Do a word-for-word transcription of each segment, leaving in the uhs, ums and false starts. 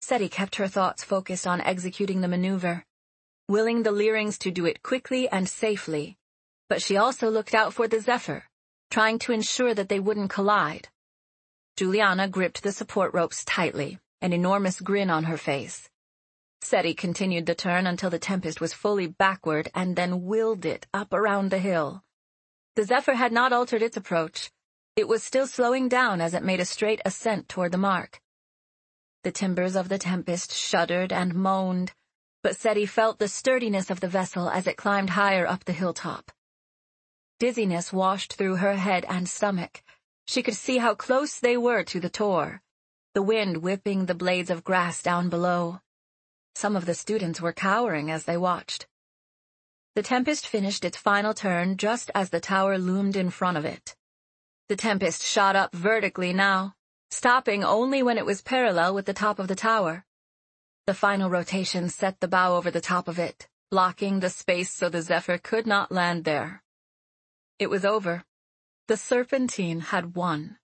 Seti kept her thoughts focused on executing the maneuver, willing the Leerings to do it quickly and safely, but she also looked out for the Zephyr, trying to ensure that they wouldn't collide. Juliana gripped the support ropes tightly, an enormous grin on her face. Seti continued the turn until the Tempest was fully backward and then willed it up around the hill. The Zephyr had not altered its approach. It was still slowing down as it made a straight ascent toward the mark. The timbers of the Tempest shuddered and moaned, but Seti felt the sturdiness of the vessel as it climbed higher up the hilltop. Dizziness washed through her head and stomach. She could see how close they were to the Tor, the wind whipping the blades of grass down below. Some of the students were cowering as they watched. The Tempest finished its final turn just as the tower loomed in front of it. The Tempest shot up vertically now, stopping only when it was parallel with the top of the tower. The final rotation set the bow over the top of it, blocking the space so the Zephyr could not land there. It was over. The Serpentine had won.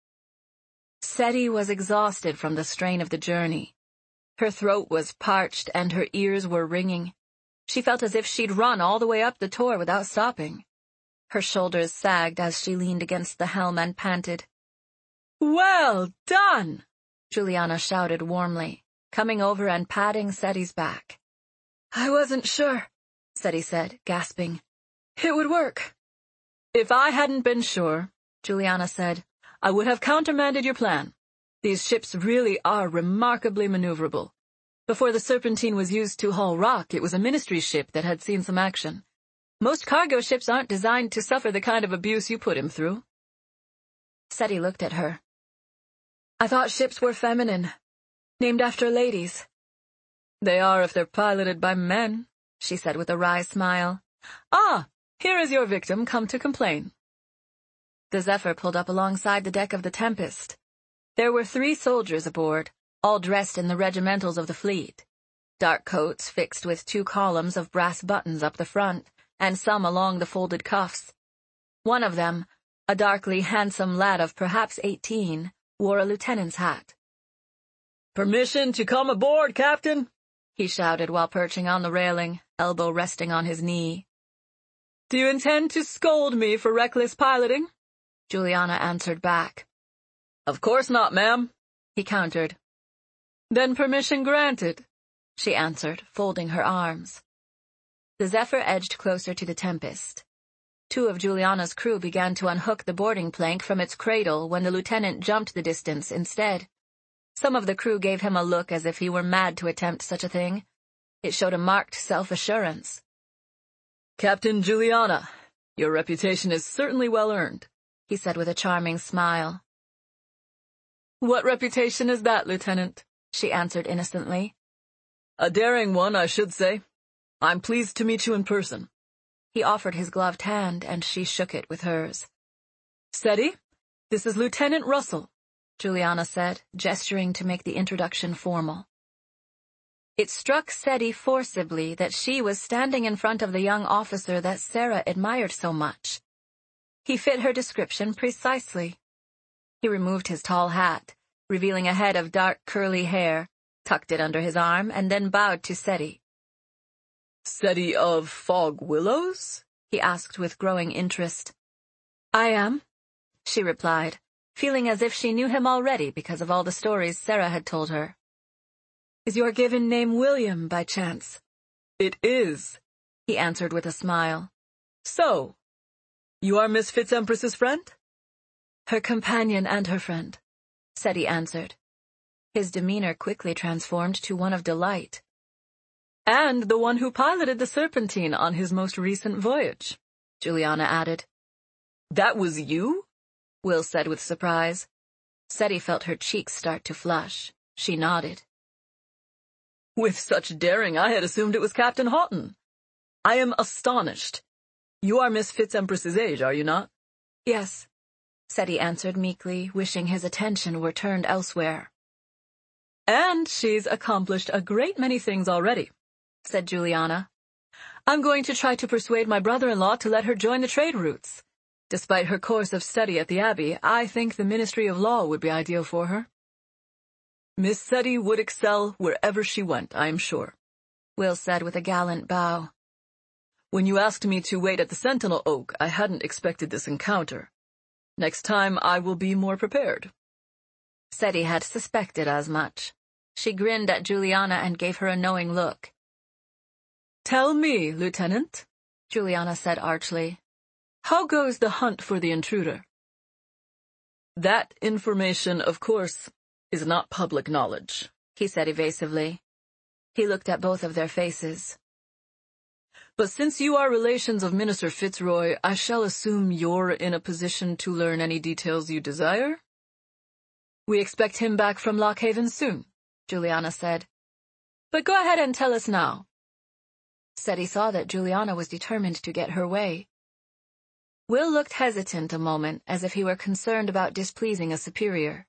Seti was exhausted from the strain of the journey. Her throat was parched and her ears were ringing. She felt as if she'd run all the way up the Tor without stopping. Her shoulders sagged as she leaned against the helm and panted. "Well done!" Juliana shouted warmly, coming over and patting Seti's back. "I wasn't sure," Seti said, gasping. "It would work." "If I hadn't been sure," Juliana said, "I would have countermanded your plan. These ships really are remarkably maneuverable. Before the Serpentine was used to haul rock, it was a ministry ship that had seen some action. Most cargo ships aren't designed to suffer the kind of abuse you put him through." Seti looked at her. "I thought ships were feminine, named after ladies." "They are if they're piloted by men," she said with a wry smile. "Ah, here is your victim come to complain." The Zephyr pulled up alongside the deck of the Tempest. There were three soldiers aboard, all dressed in the regimentals of the fleet. Dark coats fixed with two columns of brass buttons up the front, and some along the folded cuffs. One of them, a darkly handsome lad of perhaps eighteen, wore a lieutenant's hat. "Permission to come aboard, Captain," he shouted while perching on the railing, elbow resting on his knee. "Do you intend to scold me for reckless piloting?" Juliana answered back. "Of course not, ma'am," he countered. "Then permission granted," she answered, folding her arms. The Zephyr edged closer to the Tempest. Two of Juliana's crew began to unhook the boarding plank from its cradle when the lieutenant jumped the distance instead. Some of the crew gave him a look as if he were mad to attempt such a thing. It showed a marked self-assurance. "Captain Juliana, your reputation is certainly well earned," he said with a charming smile. "What reputation is that, Lieutenant?" she answered innocently. "A daring one, I should say. I'm pleased to meet you in person." He offered his gloved hand, and she shook it with hers. "Seti, this is Lieutenant Russell," Juliana said, gesturing to make the introduction formal. It struck Seti forcibly that she was standing in front of the young officer that Sarah admired so much. He fit her description precisely. He removed his tall hat, revealing a head of dark curly hair, tucked it under his arm, and then bowed to Seti. "Seti of Fog Willows?" he asked with growing interest. "I am," she replied, feeling as if she knew him already because of all the stories Sarah had told her. "Is your given name William, by chance?" "It is," he answered with a smile. "So, you are Miss Fitzempress's friend?" "Her companion and her friend," Seti answered. His demeanor quickly transformed to one of delight. "And the one who piloted the Serpentine on his most recent voyage," Juliana added. "That was you?" Will said with surprise. Seti felt her cheeks start to flush. She nodded. "With such daring, I had assumed it was Captain Houghton. I am astonished. You are Miss Fitzempress's age, are you not?" "Yes," Seti answered meekly, wishing his attention were turned elsewhere. "And she's accomplished a great many things already," said Juliana. "I'm going to try to persuade my brother-in-law to let her join the trade routes. Despite her course of study at the Abbey, I think the Ministry of Law would be ideal for her." Miss Seti would excel wherever she went, I am sure, Will said with a gallant bow. When you asked me to wait at the Sentinel Oak, I hadn't expected this encounter. Next time I will be more prepared. Seti had suspected as much. She grinned at Juliana and gave her a knowing look. Tell me, Lieutenant, Juliana said archly. How goes the hunt for the intruder? That information, of course, is not public knowledge, he said evasively. He looked at both of their faces. But since you are relations of Minister Fitzroy, I shall assume you're in a position to learn any details you desire? We expect him back from Lockhaven soon, Juliana said. But go ahead and tell us now. Seti saw that Juliana was determined to get her way. Will looked hesitant a moment, as if he were concerned about displeasing a superior.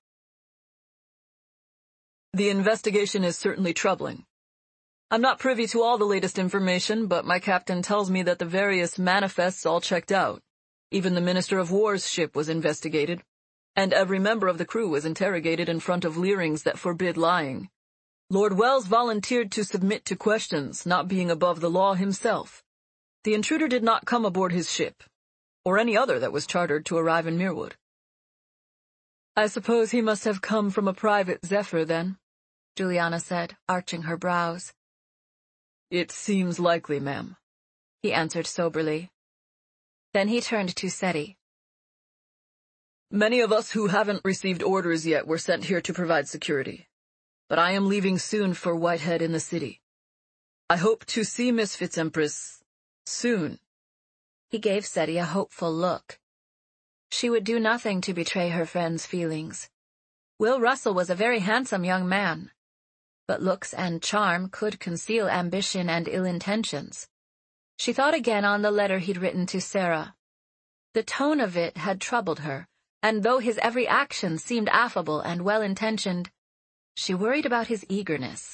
The investigation is certainly troubling. I'm not privy to all the latest information, but my captain tells me that the various manifests all checked out. Even the Minister of War's ship was investigated, and every member of the crew was interrogated in front of leerings that forbid lying. Lord Wells volunteered to submit to questions, not being above the law himself. The intruder did not come aboard his ship, or any other that was chartered to arrive in Mirwood. I suppose he must have come from a private Zephyr, then, Juliana said, arching her brows. It seems likely, ma'am, he answered soberly. Then he turned to Seti. Many of us who haven't received orders yet were sent here to provide security, but I am leaving soon for Whitehead in the city. I hope to see Miss Fitzempress soon. He gave Seti a hopeful look. She would do nothing to betray her friend's feelings. Will Russell was a very handsome young man, but looks and charm could conceal ambition and ill intentions. She thought again on the letter he'd written to Sarah. The tone of it had troubled her, and though his every action seemed affable and well-intentioned, she worried about his eagerness.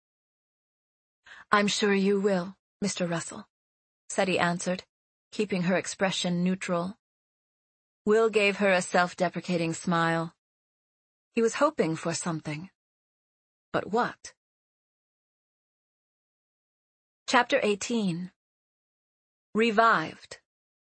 I'm sure you will, Mister Russell, Seti answered, keeping her expression neutral. Will gave her a self-deprecating smile. He was hoping for something. But what? Chapter eighteen. Revived.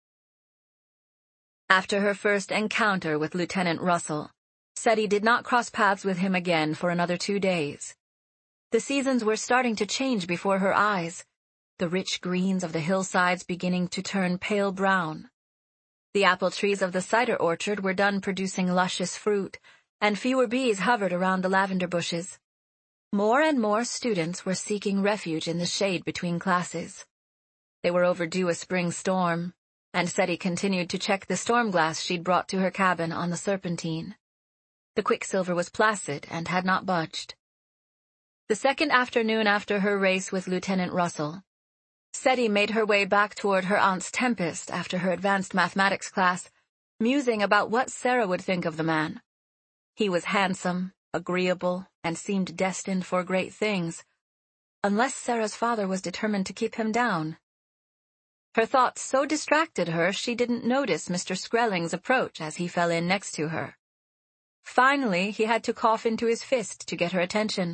After her first encounter with Lieutenant Russell, Seti did not cross paths with him again for another two days. The seasons were starting to change before her eyes, the rich greens of the hillsides beginning to turn pale brown. The apple trees of the cider orchard were done producing luscious fruit, and fewer bees hovered around the lavender bushes. More and more students were seeking refuge in the shade between classes. They were overdue a spring storm, and Seti continued to check the storm glass she'd brought to her cabin on the Serpentine. The Quicksilver was placid and had not budged. The second afternoon after her race with Lieutenant Russell, Seti made her way back toward her aunt's Tempest after her advanced mathematics class, musing about what Sarah would think of the man. He was handsome, agreeable, and seemed destined for great things, unless Sarah's father was determined to keep him down. Her thoughts so distracted her she didn't notice Mister Skrelling's approach as he fell in next to her. Finally, he had to cough into his fist to get her attention.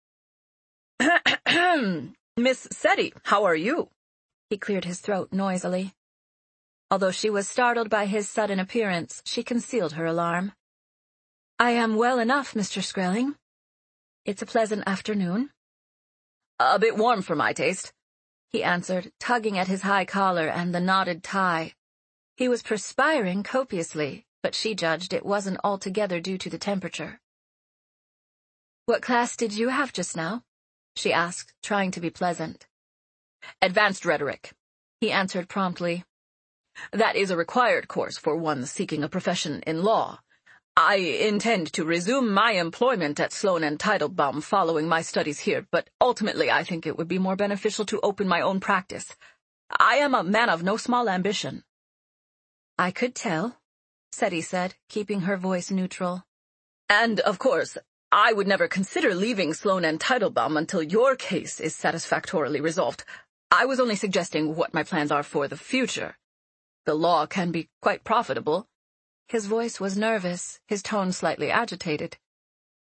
Miss Seti, how are you? He cleared his throat noisily. Although she was startled by his sudden appearance, she concealed her alarm. I am well enough, Mister Skrelling. It's a pleasant afternoon. A bit warm for my taste, he answered, tugging at his high collar and the knotted tie. He was perspiring copiously, but she judged it wasn't altogether due to the temperature. What class did you have just now? She asked, trying to be pleasant. Advanced rhetoric, he answered promptly. That is a required course for one seeking a profession in law. I intend to resume my employment at Sloan and Teitelbaum following my studies here, but ultimately I think it would be more beneficial to open my own practice. I am a man of no small ambition. I could tell, Seti said, keeping her voice neutral. And, of course, I would never consider leaving Sloan and Teitelbaum until your case is satisfactorily resolved. I was only suggesting what my plans are for the future. The law can be quite profitable. His voice was nervous, his tone slightly agitated.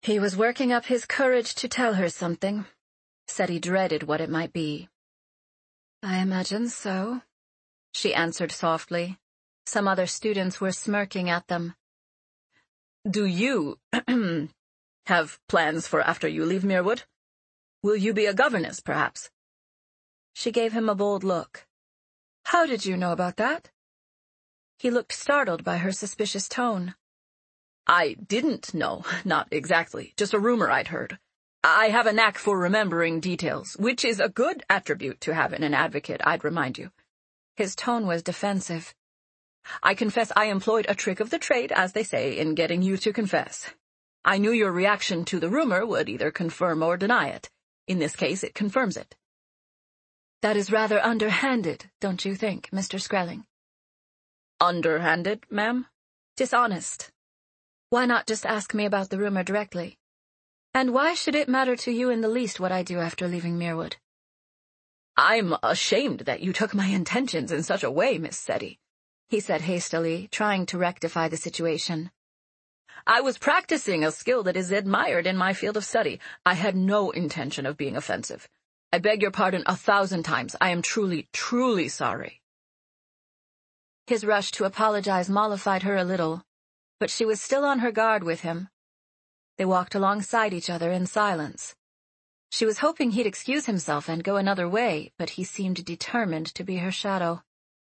He was working up his courage to tell her something. Said he dreaded what it might be. I imagine so, she answered softly. Some other students were smirking at them. Do you have plans for after you leave Mirwood? Will you be a governess, perhaps? She gave him a bold look. How did you know about that? He looked startled by her suspicious tone. I didn't know, not exactly, just a rumor I'd heard. I have a knack for remembering details, which is a good attribute to have in an advocate, I'd remind you. His tone was defensive. I confess I employed a trick of the trade, as they say, in getting you to confess. I knew your reaction to the rumor would either confirm or deny it. In this case, it confirms it. That is rather underhanded, don't you think, Mister Skrelling? Underhanded, ma'am? Dishonest. Why not just ask me about the rumor directly? And why should it matter to you in the least what I do after leaving Mirwood? I'm ashamed that you took my intentions in such a way, Miss Seti, he said hastily, trying to rectify the situation. I was practicing a skill that is admired in my field of study. I had no intention of being offensive. I beg your pardon a thousand times. I am truly, truly sorry. His rush to apologize mollified her a little, but she was still on her guard with him. They walked alongside each other in silence. She was hoping he'd excuse himself and go another way, but he seemed determined to be her shadow.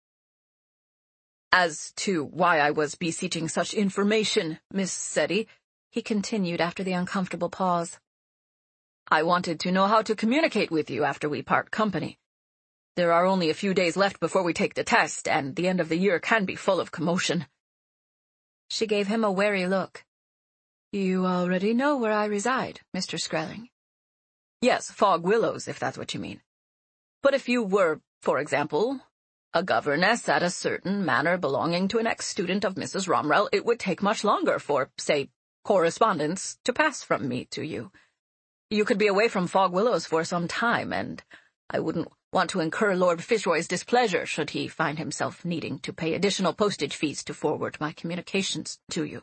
As to why I was beseeching such information, Miss Seti, he continued after the uncomfortable pause. I wanted to know how to communicate with you after we part company. There are only a few days left before we take the test, and the end of the year can be full of commotion. She gave him a wary look. You already know where I reside, Mister Skrelling. Yes, Fog Willows, if that's what you mean. But if you were, for example, a governess at a certain manor belonging to an ex-student of Missus Romrell, it would take much longer for, say, correspondence to pass from me to you. You could be away from Fog Willows for some time, and I wouldn't want to incur Lord Fitzroy's displeasure should he find himself needing to pay additional postage fees to forward my communications to you.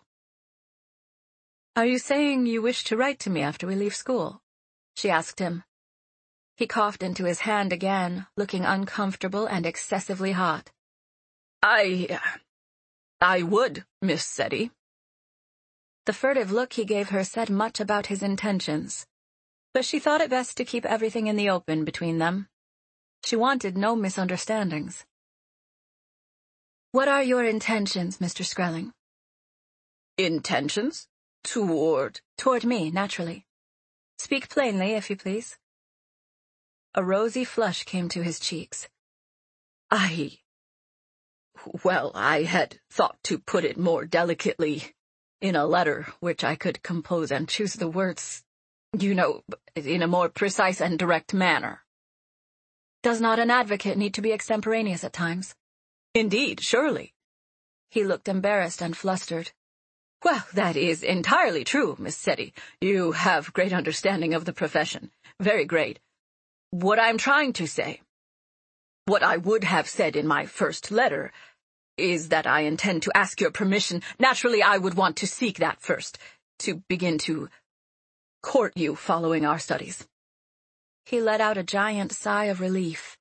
Are you saying you wish to write to me after we leave school? She asked him. He coughed into his hand again, looking uncomfortable and excessively hot. I... I would, Miss Seti. The furtive look he gave her said much about his intentions, but she thought it best to keep everything in the open between them. She wanted no misunderstandings. What are your intentions, Mister Skrelling? Intentions? Toward... Toward me, naturally. Speak plainly, if you please. A rosy flush came to his cheeks. I... Well, I had thought to put it more delicately in a letter which I could compose and choose the words, you know, in a more precise and direct manner. Does not an advocate need to be extemporaneous at times? Indeed, surely. He looked embarrassed and flustered. Well, that is entirely true, Miss Seti. You have great understanding of the profession. Very great. What I'm trying to say, what I would have said in my first letter, is that I intend to ask your permission. Naturally, I would want to seek that first, to begin to court you following our studies. He let out a giant sigh of relief.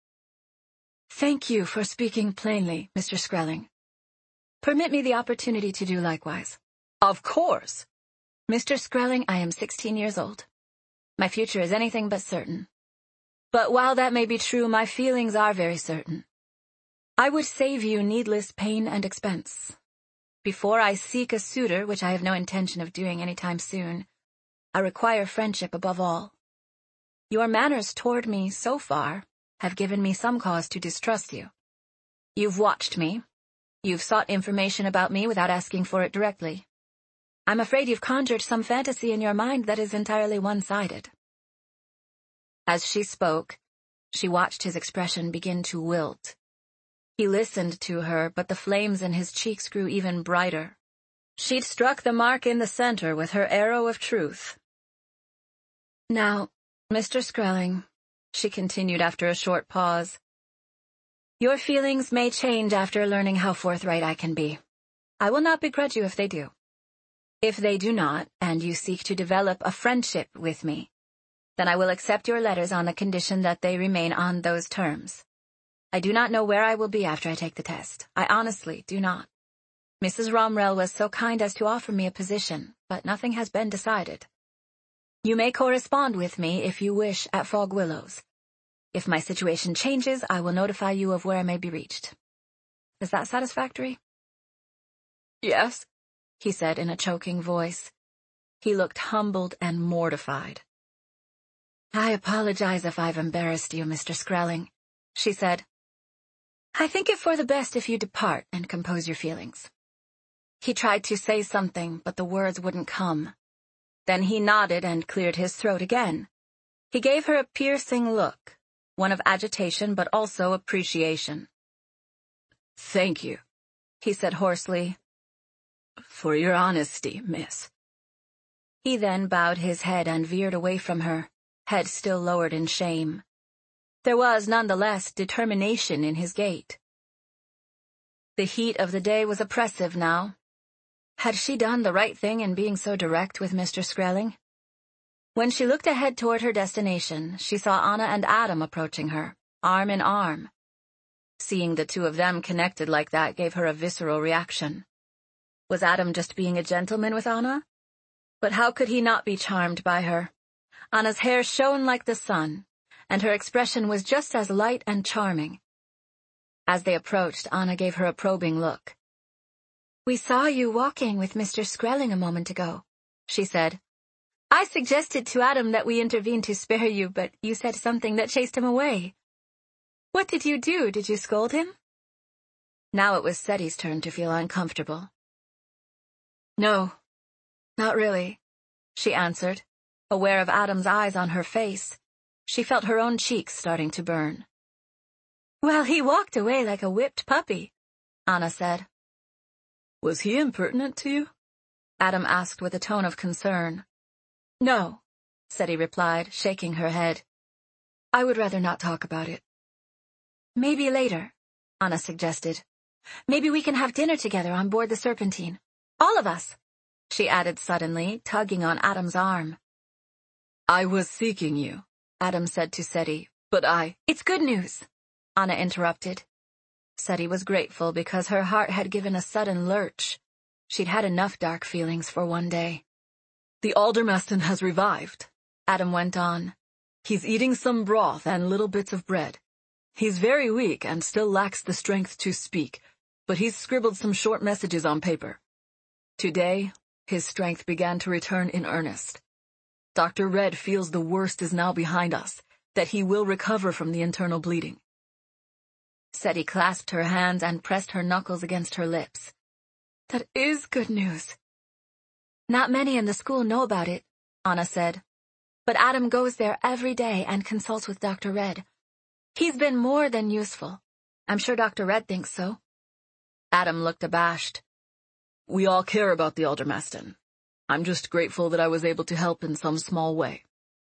Thank you for speaking plainly, Mister Skrelling. Permit me the opportunity to do likewise. Of course. Mister Skrelling, I am sixteen years old. My future is anything but certain. But while that may be true, my feelings are very certain. I would save you needless pain and expense. Before I seek a suitor, which I have no intention of doing any time soon, I require friendship above all. Your manners toward me, so far, have given me some cause to distrust you. You've watched me. You've sought information about me without asking for it directly. I'm afraid you've conjured some fantasy in your mind that is entirely one-sided. As she spoke, she watched his expression begin to wilt. He listened to her, but the flames in his cheeks grew even brighter. She'd struck the mark in the center with her arrow of truth. Now, Mister Skrelling, she continued after a short pause, your feelings may change after learning how forthright I can be. I will not begrudge you if they do. If they do not, and you seek to develop a friendship with me, then I will accept your letters on the condition that they remain on those terms. I do not know where I will be after I take the test. I honestly do not. Missus Romrell was so kind as to offer me a position, but nothing has been decided. You may correspond with me if you wish at Fog Willows. If my situation changes, I will notify you of where I may be reached. Is that satisfactory? Yes, he said in a choking voice. He looked humbled and mortified. I apologize if I've embarrassed you, Mister Skrelling, she said. I think it for the best if you depart and compose your feelings. He tried to say something, but the words wouldn't come. Then he nodded and cleared his throat again. He gave her a piercing look, one of agitation but also appreciation. Thank you, he said hoarsely. For your honesty, miss. He then bowed his head and veered away from her, head still lowered in shame. There was nonetheless determination in his gait. The heat of the day was oppressive now. Had she done the right thing in being so direct with Mister Skrelling? When she looked ahead toward her destination, she saw Anna and Adam approaching her, arm in arm. Seeing the two of them connected like that gave her a visceral reaction. Was Adam just being a gentleman with Anna? But how could he not be charmed by her? Anna's hair shone like the sun, and her expression was just as light and charming. As they approached, Anna gave her a probing look. We saw you walking with Mister Skrelling a moment ago, she said. I suggested to Adam that we intervene to spare you, but you said something that chased him away. What did you do? Did you scold him? Now it was Seti's turn to feel uncomfortable. No, not really, she answered, aware of Adam's eyes on her face. She felt her own cheeks starting to burn. Well, he walked away like a whipped puppy, Anna said. Was he impertinent to you? Adam asked with a tone of concern. No, Seti replied, shaking her head. I would rather not talk about it. Maybe later, Anna suggested. Maybe we can have dinner together on board the Serpentine. All of us, she added suddenly, tugging on Adam's arm. I was seeking you, Adam said to Seti, but I— It's good news, Anna interrupted. Seti was grateful because her heart had given a sudden lurch. She'd had enough dark feelings for one day. The Aldermaston has revived, Adam went on. He's eating some broth and little bits of bread. He's very weak and still lacks the strength to speak, but he's scribbled some short messages on paper. Today, his strength began to return in earnest. Doctor Red feels the worst is now behind us, that he will recover from the internal bleeding. Seti clasped her hands and pressed her knuckles against her lips. That is good news. Not many in the school know about it, Anna said. But Adam goes there every day and consults with Doctor Red. He's been more than useful. I'm sure Doctor Red thinks so. Adam looked abashed. We all care about the Aldermaston. I'm just grateful that I was able to help in some small way.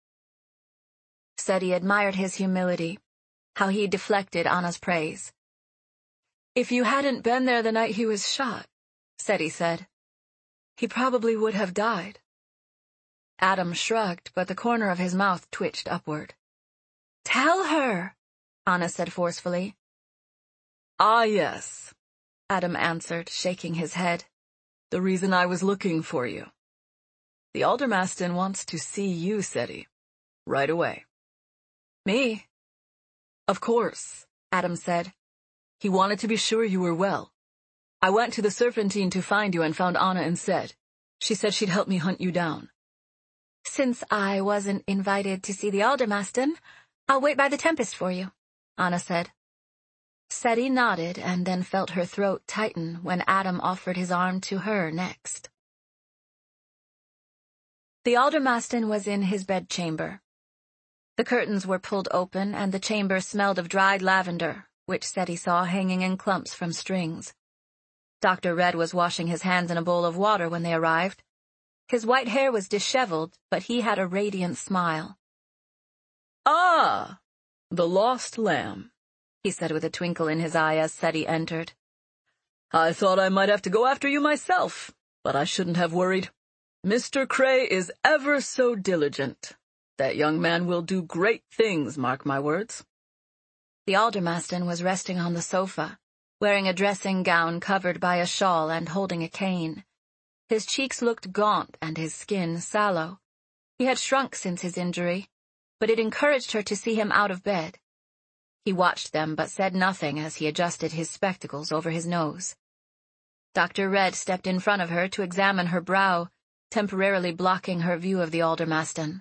Seti admired his humility, how he deflected Anna's praise. If you hadn't been there the night he was shot, Seti said, he probably would have died. Adam shrugged, but the corner of his mouth twitched upward. Tell her, Anna said forcefully. Ah, yes, Adam answered, shaking his head. The reason I was looking for you. The Aldermaston wants to see you, Seti. Right away. Me? Of course, Adam said. He wanted to be sure you were well. I went to the Serpentine to find you and found Anna instead. She said she'd help me hunt you down. Since I wasn't invited to see the Aldermaston, I'll wait by the Tempest for you, Anna said. Seti nodded and then felt her throat tighten when Adam offered his arm to her next. The Aldermaston was in his bedchamber. The curtains were pulled open and the chamber smelled of dried lavender, which Seti saw hanging in clumps from strings. Doctor Red was washing his hands in a bowl of water when they arrived. His white hair was disheveled, but he had a radiant smile. Ah, the lost lamb, he said with a twinkle in his eye as Seti entered. I thought I might have to go after you myself, but I shouldn't have worried. Mister Cray is ever so diligent. That young man will do great things, mark my words. The Aldermaston was resting on the sofa, wearing a dressing gown covered by a shawl and holding a cane. His cheeks looked gaunt and his skin sallow. He had shrunk since his injury, but it encouraged her to see him out of bed. He watched them but said nothing as he adjusted his spectacles over his nose. Doctor Red stepped in front of her to examine her brow, temporarily blocking her view of the Aldermaston.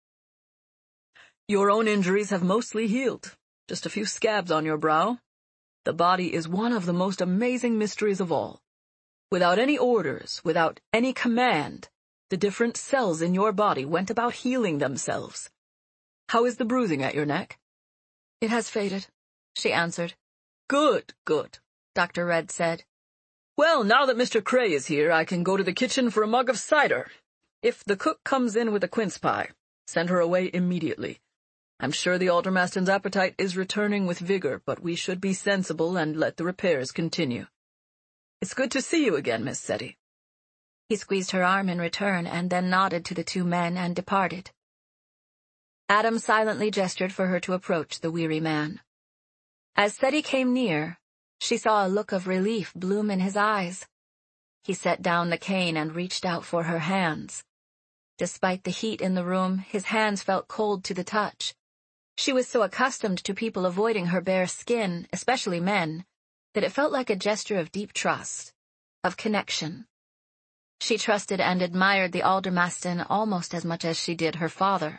Your own injuries have mostly healed. Just a few scabs on your brow. The body is one of the most amazing mysteries of all. Without any orders, without any command, the different cells in your body went about healing themselves. How is the bruising at your neck? It has faded, she answered. Good, good, Doctor Red said. Well, now that Mister Cray is here, I can go to the kitchen for a mug of cider. If the cook comes in with a quince pie, send her away immediately. I'm sure the Aldermaston's appetite is returning with vigor, but we should be sensible and let the repairs continue. It's good to see you again, Miss Seti. He squeezed her arm in return and then nodded to the two men and departed. Adam silently gestured for her to approach the weary man. As Seti came near, she saw a look of relief bloom in his eyes. He set down the cane and reached out for her hands. Despite the heat in the room, his hands felt cold to the touch. She was so accustomed to people avoiding her bare skin, especially men, that it felt like a gesture of deep trust, of connection. She trusted and admired the Aldermaston almost as much as she did her father.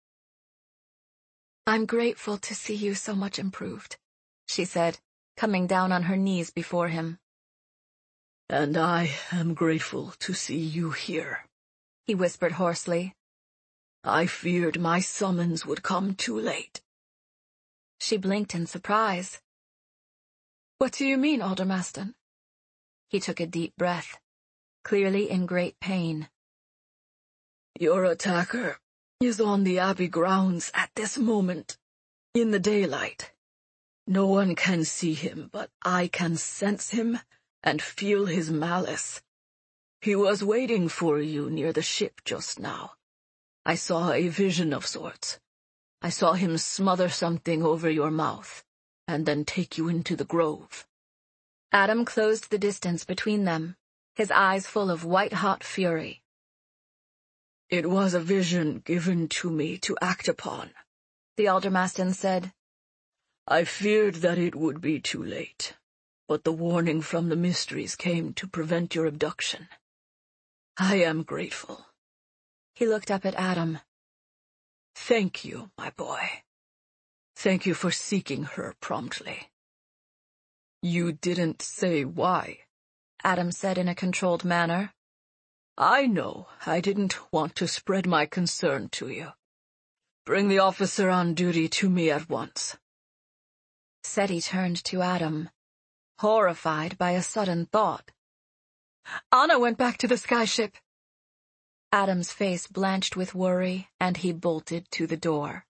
"I'm grateful to see you so much improved," she said, coming down on her knees before him. "And I am grateful to see you here," he whispered hoarsely. "I feared my summons would come too late." She blinked in surprise. "What do you mean, Aldermaston?" He took a deep breath, clearly in great pain. "Your attacker is on the Abbey grounds at this moment, in the daylight. No one can see him, but I can sense him and feel his malice. He was waiting for you near the ship just now. I saw a vision of sorts. I saw him smother something over your mouth, and then take you into the grove." Adam closed the distance between them, his eyes full of white-hot fury. "It was a vision given to me to act upon," the Aldermaston said. "I feared that it would be too late, but the warning from the mysteries came to prevent your abduction. I am grateful." He looked up at Adam. "Thank you, my boy. Thank you for seeking her promptly." "You didn't say why," Adam said in a controlled manner. "I know. I didn't want to spread my concern to you. Bring the officer on duty to me at once." Seti turned to Adam, horrified by a sudden thought. "Anna went back to the skyship." Adam's face blanched with worry, and he bolted to the door.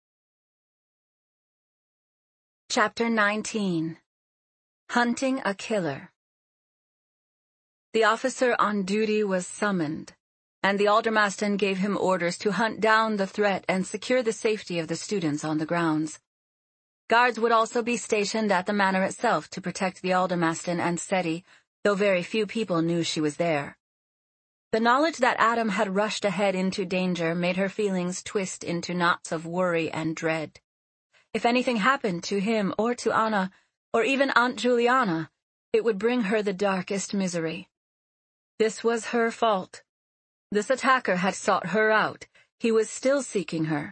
Chapter nineteen. Hunting a Killer. The officer on duty was summoned, and the Aldermaston gave him orders to hunt down the threat and secure the safety of the students on the grounds. Guards would also be stationed at the manor itself to protect the Aldermaston and Seti, though very few people knew she was there. The knowledge that Adam had rushed ahead into danger made her feelings twist into knots of worry and dread. If anything happened to him or to Anna, or even Aunt Juliana, it would bring her the darkest misery. This was her fault. This attacker had sought her out. He was still seeking her.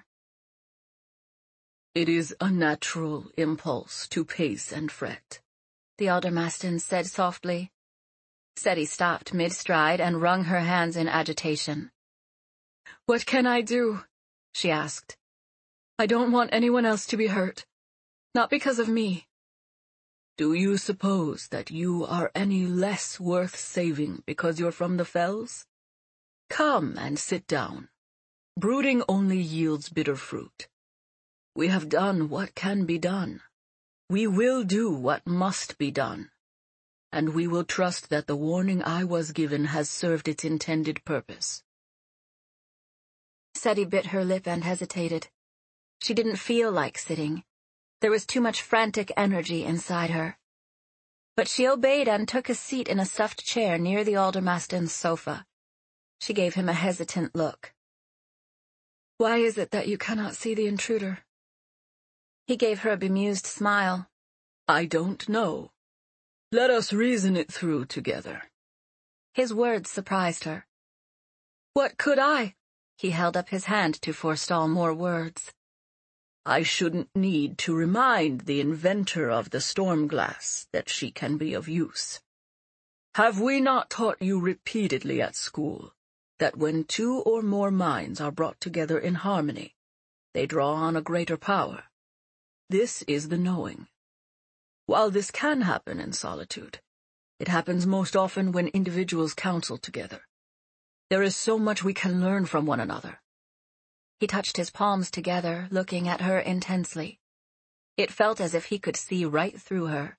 "It is a natural impulse to pace and fret," the Aldermaston said softly. Seti stopped mid-stride and wrung her hands in agitation. "What can I do?" she asked. "I don't want anyone else to be hurt. Not because of me." "Do you suppose that you are any less worth saving because you're from the Fells? Come and sit down. Brooding only yields bitter fruit. We have done what can be done. We will do what must be done. And we will trust that the warning I was given has served its intended purpose." Seti bit her lip and hesitated. She didn't feel like sitting. There was too much frantic energy inside her. But she obeyed and took a seat in a stuffed chair near the Aldermaston's sofa. She gave him a hesitant look. "Why is it that you cannot see the intruder?" He gave her a bemused smile. "I don't know. Let us reason it through together." His words surprised her. "What could I?" He held up his hand to forestall more words. "I shouldn't need to remind the inventor of the storm glass that she can be of use. Have we not taught you repeatedly at school that when two or more minds are brought together in harmony, they draw on a greater power? This is the knowing. While this can happen in solitude, it happens most often when individuals counsel together. There is so much we can learn from one another." He touched his palms together, looking at her intensely. It felt as if he could see right through her.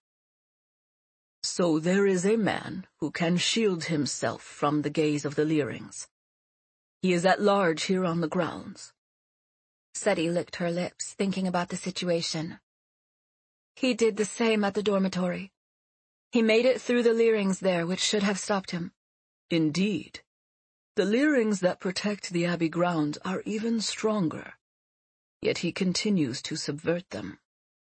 "So there is a man who can shield himself from the gaze of the Leerings. He is at large here on the grounds." Seti licked her lips, thinking about the situation. "He did the same at the dormitory. He made it through the Leerings there, which should have stopped him." "Indeed. The Leerings that protect the Abbey grounds are even stronger. Yet he continues to subvert them."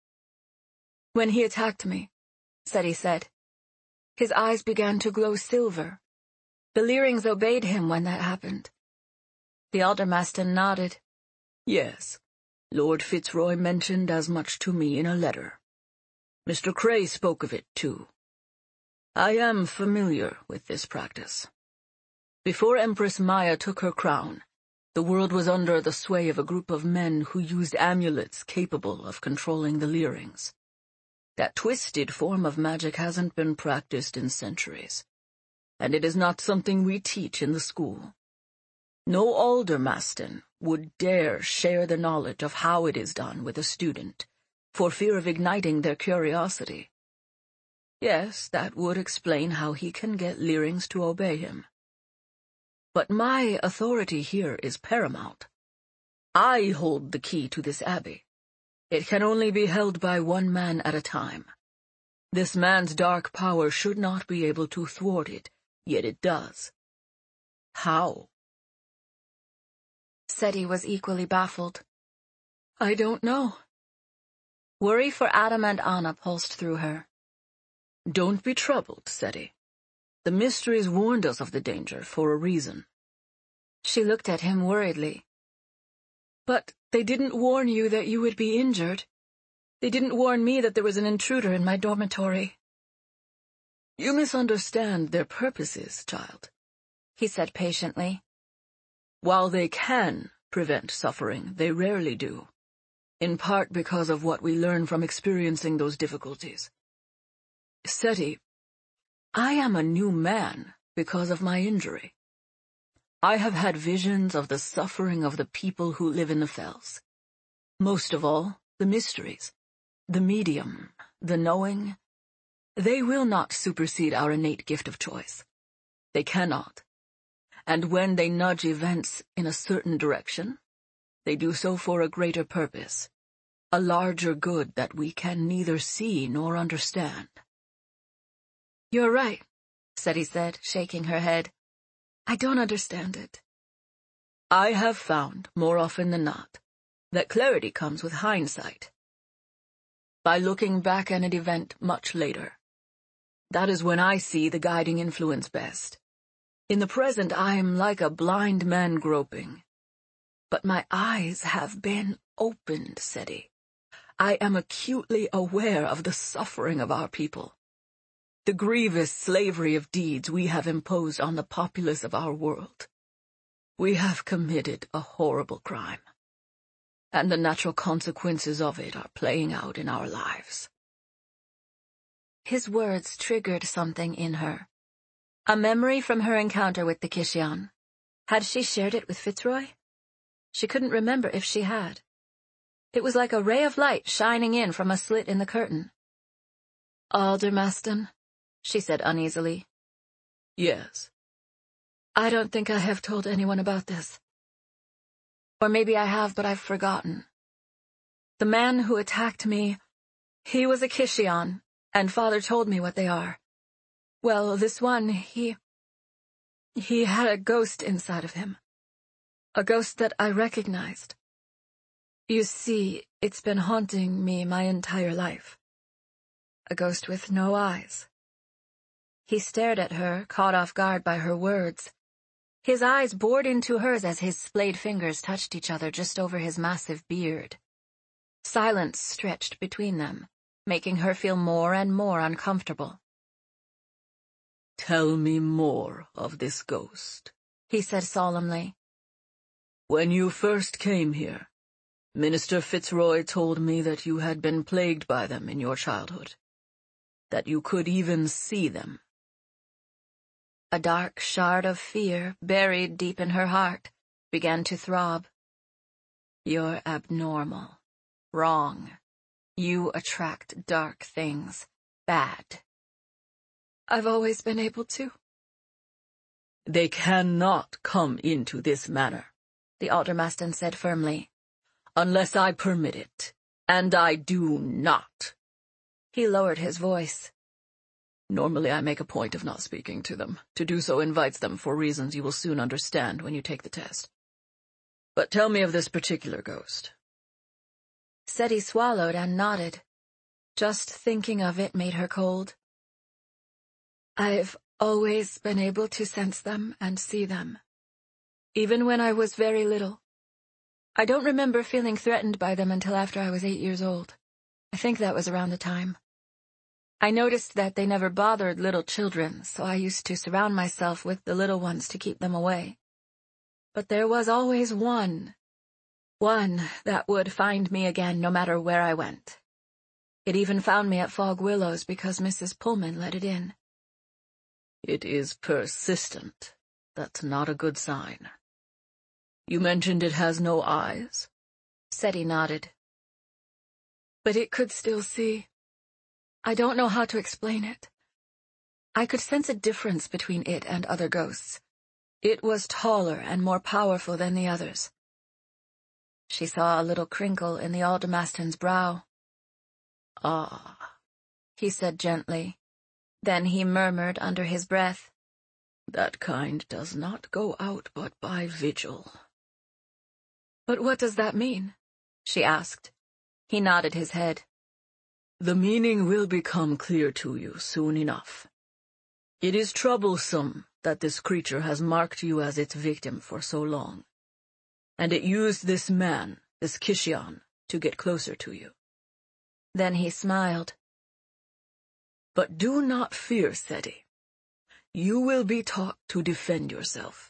"When he attacked me," Seti said, "his eyes began to glow silver. The Leerings obeyed him when that happened." The Aldermaston nodded. "Yes, Lord Fitzroy mentioned as much to me in a letter. Mister Cray spoke of it, too. I am familiar with this practice. Before Empress Maya took her crown, the world was under the sway of a group of men who used amulets capable of controlling the Leerings. That twisted form of magic hasn't been practiced in centuries, and it is not something we teach in the school. No Aldermaston would dare share the knowledge of how it is done with a student, for fear of igniting their curiosity. Yes, that would explain how he can get Leerings to obey him. But my authority here is paramount. I hold the key to this abbey. It can only be held by one man at a time. This man's dark power should not be able to thwart it, yet it does. How?" Seti was equally baffled. "I don't know." Worry for Adam and Anna pulsed through her. "Don't be troubled, Seti. The mysteries warned us of the danger for a reason." She looked at him worriedly. "But they didn't warn you that you would be injured. They didn't warn me that there was an intruder in my dormitory." "You misunderstand their purposes, child," he said patiently. "While they can prevent suffering, they rarely do, in part because of what we learn from experiencing those difficulties. Seti, I am a new man because of my injury. I have had visions of the suffering of the people who live in the fells. Most of all, the mysteries, the medium, the knowing. They will not supersede our innate gift of choice. They cannot. And when they nudge events in a certain direction, they do so for a greater purpose, a larger good that we can neither see nor understand." "You're right," Seti said, shaking her head. "I don't understand it." "I have found, more often than not, that clarity comes with hindsight. By looking back at an event much later. That is when I see the guiding influence best. In the present, I am like a blind man groping. But my eyes have been opened, Seti. I am acutely aware of the suffering of our people, the grievous slavery of deeds we have imposed on the populace of our world. We have committed a horrible crime, and the natural consequences of it are playing out in our lives." His words triggered something in her. A memory from her encounter with the Kishion. Had she shared it with Fitzroy? She couldn't remember if she had. It was like a ray of light shining in from a slit in the curtain. "Aldermaston," she said uneasily. "Yes." "I don't think I have told anyone about this." Or maybe I have, but I've forgotten. The man who attacked me, he was a Kishion, and Father told me what they are. Well, this one, he... he had a ghost inside of him. A ghost that I recognized. You see, it's been haunting me my entire life. A ghost with no eyes. He stared at her, caught off guard by her words. His eyes bored into hers as his splayed fingers touched each other just over his massive beard. Silence stretched between them, making her feel more and more uncomfortable. "Tell me more of this ghost," he said solemnly. "When you first came here, Minister Fitzroy told me that you had been plagued by them in your childhood, that you could even see them." A dark shard of fear, buried deep in her heart, began to throb. "You're abnormal. Wrong. You attract dark things. Bad." "I've always been able to." "They cannot come into this manor," the Aldermaston said firmly. "unless I permit it, and I do not." He lowered his voice. "Normally I make a point of not speaking to them. To do so invites them for reasons you will soon understand when you take the test. But tell me of this particular ghost." Seti swallowed and nodded. Just thinking of it made her cold. "I've always been able to sense them and see them. Even when I was very little. I don't remember feeling threatened by them until after I was eight years old. I think that was around the time. I noticed that they never bothered little children, so I used to surround myself with the little ones to keep them away. But there was always one, one that would find me again no matter where I went. It even found me at Fog Willows because Missus Pullman let it in." "It is persistent. That's not a good sign. You mentioned it has no eyes?" Seti nodded. "But it could still see. I don't know how to explain it. I could sense a difference between it and other ghosts. It was taller and more powerful than the others." She saw a little crinkle in the Aldermaston's brow. "Ah," he said gently. Then he murmured under his breath, "That kind does not go out but by vigil." "But what does that mean?" she asked. He nodded his head. "The meaning will become clear to you soon enough. It is troublesome that this creature has marked you as its victim for so long, and it used this man, this Kishion, to get closer to you." Then he smiled. "But do not fear, Seti. You will be taught to defend yourself."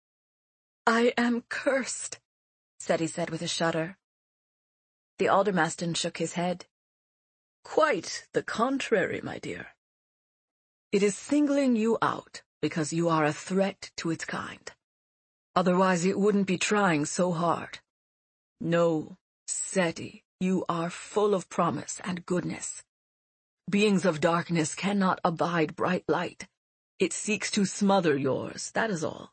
"I am cursed," Seti said with a shudder. The Aldermaston shook his head. "Quite the contrary, my dear. It is singling you out because you are a threat to its kind. Otherwise it wouldn't be trying so hard. No, Seti, you are full of promise and goodness. Beings of darkness cannot abide bright light. It seeks to smother yours, that is all."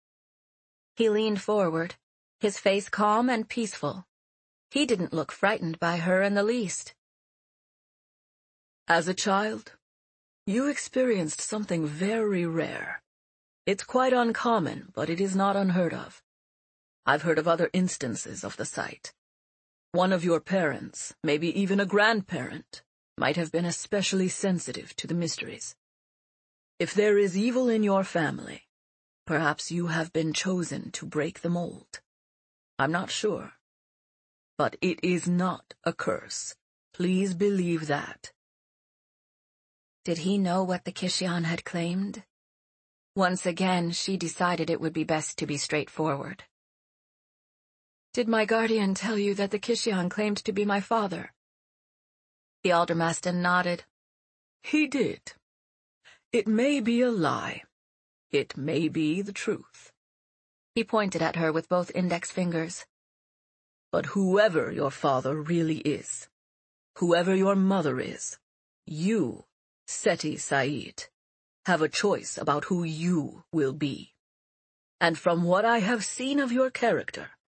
He leaned forward, his face calm and peaceful. He didn't look frightened by her in the least. "As a child, you experienced something very rare. It's quite uncommon, but it is not unheard of. I've heard of other instances of the sight. One of your parents, maybe even a grandparent, might have been especially sensitive to the mysteries. If there is evil in your family, perhaps you have been chosen to break the mold. I'm not sure. But it is not a curse. Please believe that." Did he know what the Kishion had claimed? Once again, she decided it would be best to be straightforward. "Did my guardian tell you that the Kishion claimed to be my father?" The Aldermaston nodded. "He did. It may be a lie. It may be the truth." He pointed at her with both index fingers. "But whoever your father really is, whoever your mother is, you, Seti Said, have a choice about who you will be. And from what I have seen of your character,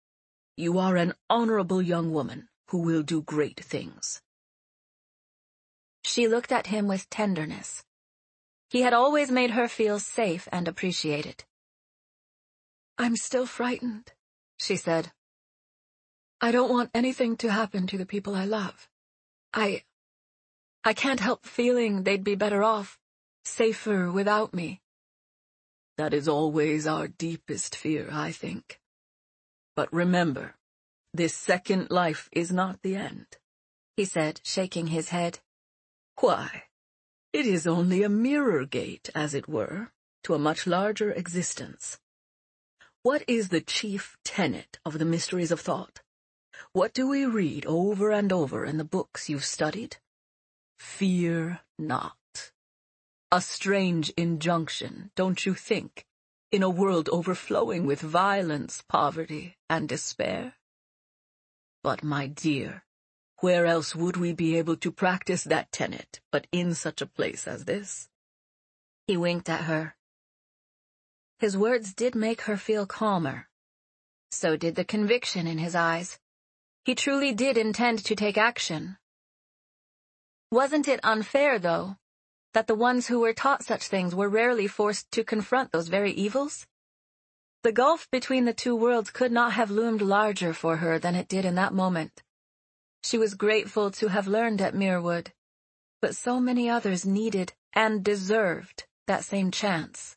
You are an honorable young woman who will do great things." She looked at him with tenderness. He had always made her feel safe and appreciated. "I'm still frightened," she said. "I don't want anything to happen to the people I love. I... I can't help feeling they'd be better off, safer without me. That is always our deepest fear, I think. But remember, this second life is not the end," he said, shaking his head. "Why, it is only a mirror gate, as it were, to a much larger existence. What is the chief tenet of the mysteries of thought? What do we read over and over in the books you've studied? Fear not. A strange injunction, don't you think, in a world overflowing with violence, poverty, and despair? But, my dear, where else would we be able to practice that tenet but in such a place as this?" He winked at her. His words did make her feel calmer. So did the conviction in his eyes. He truly did intend to take action. Wasn't it unfair, though, that the ones who were taught such things were rarely forced to confront those very evils? The gulf between the two worlds could not have loomed larger for her than it did in that moment. She was grateful to have learned at Muirwood, but so many others needed and deserved that same chance.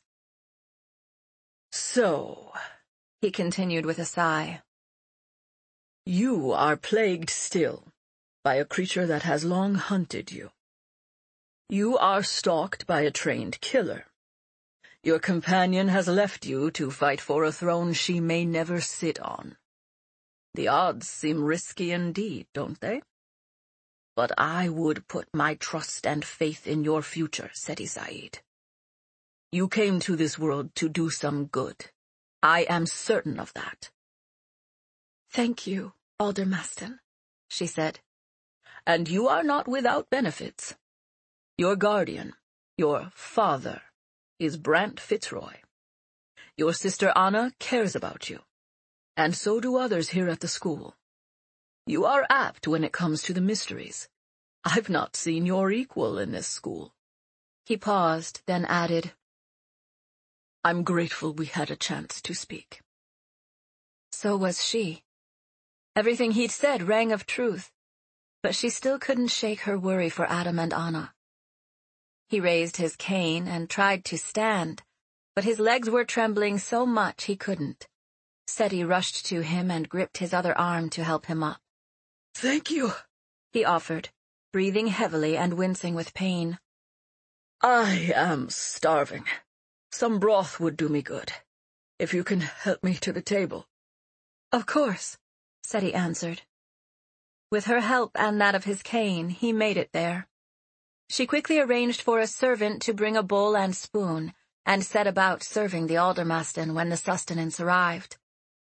"So," he continued with a sigh, "you are plagued still by a creature that has long hunted you. You are stalked by a trained killer. Your companion has left you to fight for a throne she may never sit on. The odds seem risky indeed, don't they? But I would put my trust and faith in your future, Seti Said. You came to this world to do some good. I am certain of that." "Thank you, Aldermaston," she said. "And you are not without benefits. Your guardian, your father, is Brant Fitzroy. Your sister Anna cares about you, and so do others here at the school. You are apt when it comes to the mysteries. I've not seen your equal in this school." He paused, then added, "I'm grateful we had a chance to speak." So was she. Everything he'd said rang of truth, but she still couldn't shake her worry for Adam and Anna. He raised his cane and tried to stand, but his legs were trembling so much he couldn't. Seti rushed to him and gripped his other arm to help him up. "Thank you," he offered, breathing heavily and wincing with pain. "I am starving. Some broth would do me good, if you can help me to the table." "Of course," Seti answered. With her help and that of his cane, he made it there. She quickly arranged for a servant to bring a bowl and spoon, and set about serving the Aldermaston when the sustenance arrived.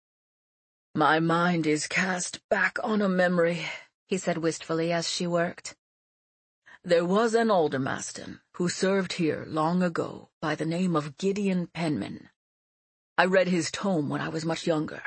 "My mind is cast back on a memory," he said wistfully as she worked. "There was an Aldermaston who served here long ago by the name of Gideon Penman. I read his tome when I was much younger.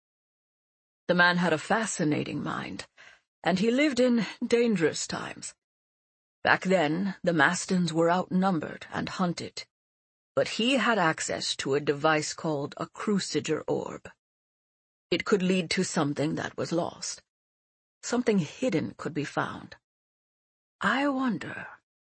The man had a fascinating mind, and he lived in dangerous times. Back then, the Mastons were outnumbered and hunted, but he had access to a device called a Cruciger Orb. It could lead to something that was lost. Something hidden could be found. I wonder—"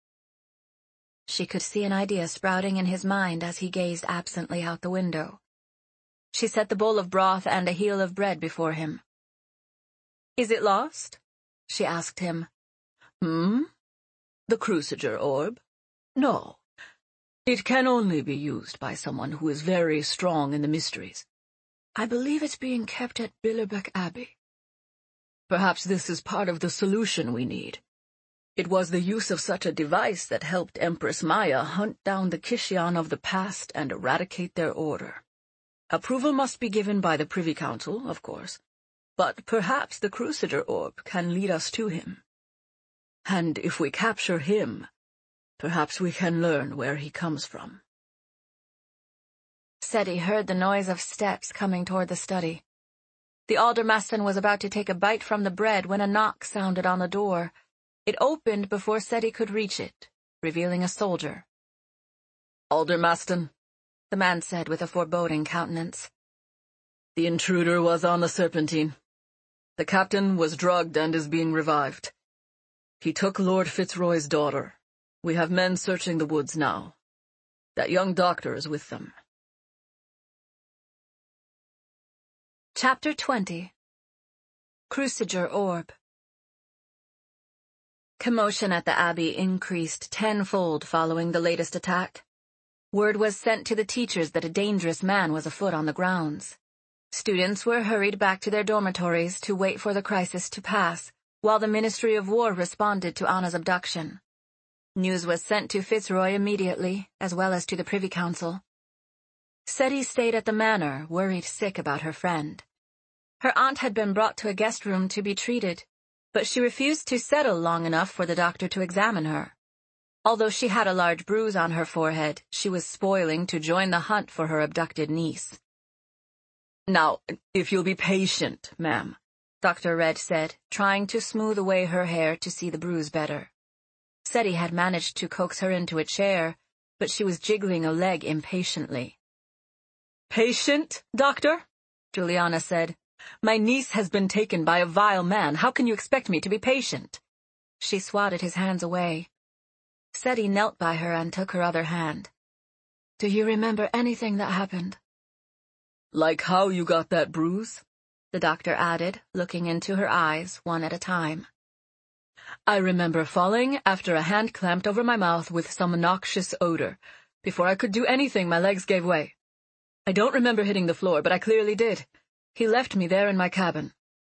She could see an idea sprouting in his mind as he gazed absently out the window. She set the bowl of broth and a heel of bread before him. "Is it lost?" she asked him. Hmm? The Cruciger Orb? No. It can only be used by someone who is very strong in the mysteries. I believe it's being kept at Billerbeck Abbey. Perhaps this is part of the solution we need. It was the use of such a device that helped Empress Maya hunt down the Kishion of the past and eradicate their order. Approval must be given by the Privy Council, of course, but perhaps the Cruciger Orb can lead us to him. And if we capture him, perhaps we can learn where he comes from." Seti heard the noise of steps coming toward the study. The aldermaston was about to take a bite from the bread when a knock sounded on the door. It opened before Seti could reach it, revealing a soldier. "Aldermaston," the man said with a foreboding countenance. "The intruder was on the Serpentine. The captain was drugged and is being revived. He took Lord Fitzroy's daughter. We have men searching the woods now. That young doctor is with them." Chapter twenty. Cruciger Orb. Commotion at the Abbey increased tenfold following the latest attack. Word was sent to the teachers that a dangerous man was afoot on the grounds. Students were hurried back to their dormitories to wait for the crisis to pass, while the Ministry of War responded to Anna's abduction. News was sent to Fitzroy immediately, as well as to the Privy Council. Seti stayed at the manor, worried sick about her friend. Her aunt had been brought to a guest room to be treated, but she refused to settle long enough for the doctor to examine her. Although she had a large bruise on her forehead, she was spoiling to join the hunt for her abducted niece. "Now, if you'll be patient, ma'am," Doctor Red said, trying to smooth away her hair to see the bruise better. Seti had managed to coax her into a chair, but she was jiggling a leg impatiently. "Patient, doctor?" Juliana said. "My niece has been taken by a vile man. How can you expect me to be patient?" She swatted his hands away. Seti knelt by her and took her other hand. "Do you remember anything that happened?" "Like how you got that bruise?" the doctor added, looking into her eyes, one at a time. "I remember falling after a hand clamped over my mouth with some noxious odor. Before I could do anything, my legs gave way. I don't remember hitting the floor, but I clearly did. He left me there in my cabin."